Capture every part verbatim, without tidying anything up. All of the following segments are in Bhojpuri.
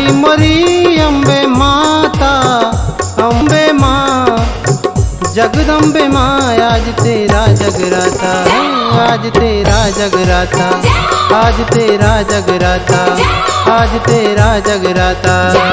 मोरी अम्बे माता, अम्बे माँ जगदम्बे माँ, आज तेरा जगराता है, आज तेरा जगराता, आज तेरा जगराता, आज तेरा जगराता।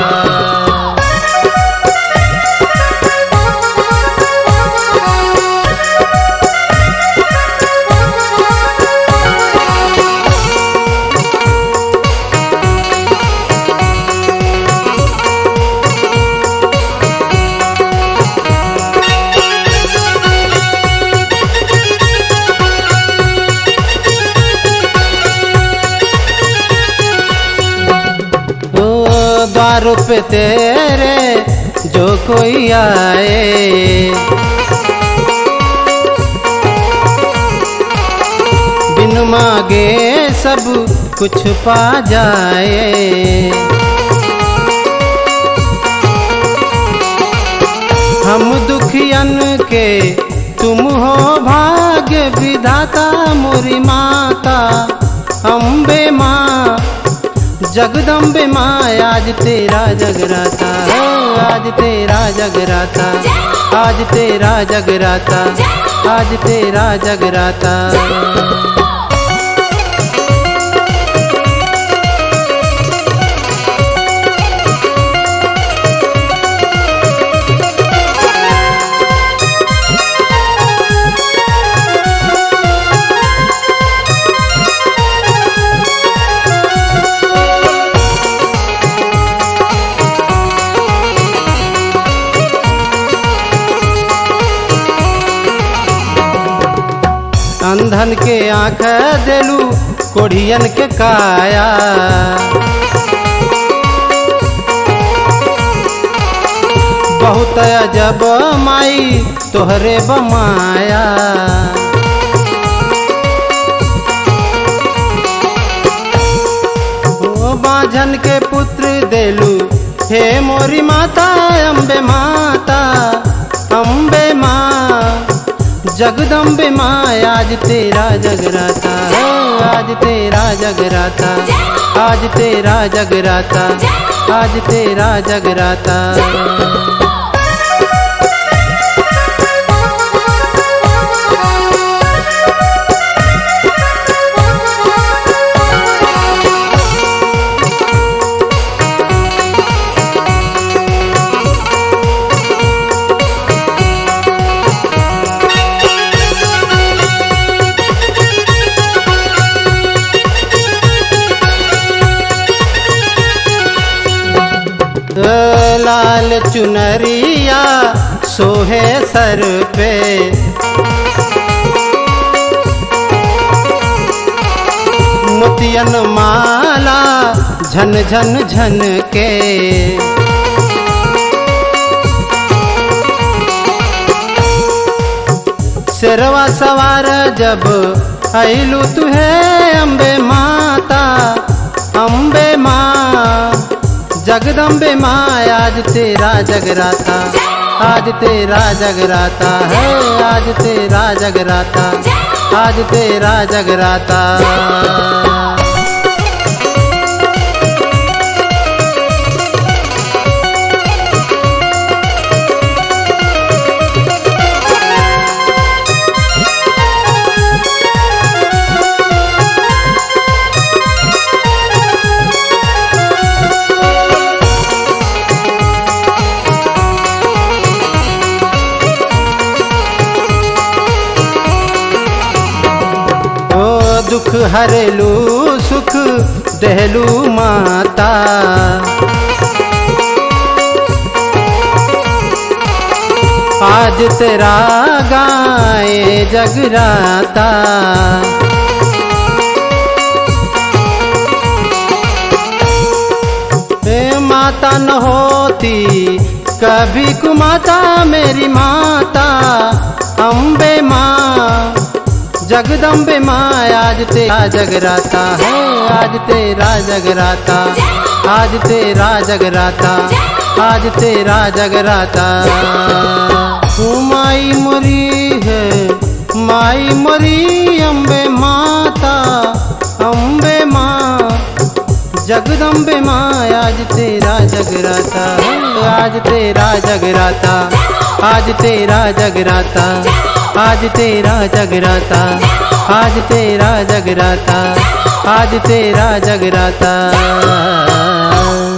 द्वारों पे तेरे जो कोई आए, बिन मांगे सब कुछ पा जाए। हम दुखियन के तुम हो भाग्य विधाता, मोरी माता अम्बे माँ जगदम्बे माँ, आज तेरा जगराता है, आज तेरा जगराता, आज तेरा जगराता, आज तेरा जगराता। अंधन के आँख देलू, कोढ़ियन के काया, बहुत अजब माई तोहरे बमाया। ओ बाझन के पुत्र देलू, हे मोरी माता अम्बे माता, अम्बे माँ जगदम्बे माँ, आज तेरा जगराता है, आज तेरा जगराता, आज तेरा जगराता, आज तेरा जगराता। लाल चुनरिया सोहे सर पे, मोतियन माला झन झन झन के, सिरवा सवार जब आइलू तुहे अम्बे माता, अम्बे माँ जगदम्बे माँ, आज तेरा जगराता, आज तेरा जगराता है, आज तेरा जगराता, आज तेरा जगराता। दुख हरेलू सुख देहलू माता, आज तेरा गाए जगराता। ए माता न होती कभी कुमाता, मेरी माता अम्बे माँ जगदम्बे माँ, आज तेरा जगराता है, आज तेरा जगराता, आज तेरा जगराता, आज तेरा जगराता। माई मोरी है, माई मोरी अम्बे माता, अम्बे माँ जगदम्बे माँ आज तेरा जगराता, आज तेरा जगराता, आज तेरा जगराता, आज तेरा जगराता, आज तेरा जगराता, आज तेरा जगराता।